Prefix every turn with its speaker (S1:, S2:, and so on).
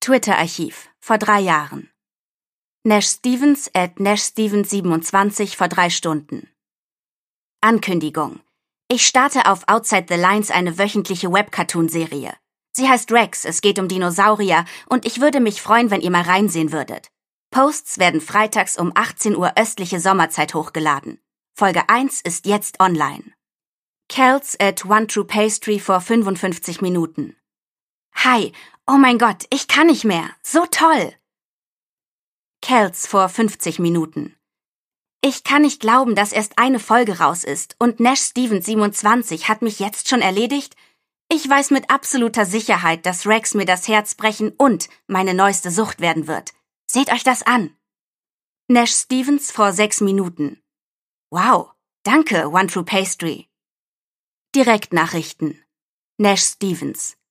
S1: Twitter-Archiv, vor 3 Jahren. Nash Stevens @NashStevens27 vor 3 Stunden. Ankündigung. Ich starte auf Outside the Lines eine wöchentliche Webcartoon-Serie. Sie heißt Rex, es geht um Dinosaurier und ich würde mich freuen, wenn ihr mal reinsehen würdet. Posts werden freitags um 18 Uhr östliche Sommerzeit hochgeladen. Folge 1 ist jetzt online. Kels @OneTruePastry vor 55 Minuten. Hi, oh mein Gott, ich kann nicht mehr, so toll! Kels vor 50 Minuten. Ich kann nicht glauben, dass erst eine Folge raus ist und Nash Stevens 27 hat mich jetzt schon erledigt? Ich weiß mit absoluter Sicherheit, dass Rex mir das Herz brechen und meine neueste Sucht werden wird. Seht euch das an. Nash Stevens vor 6 Minuten. Wow, danke, OneTruePastry. Direktnachrichten. Nash Stevens.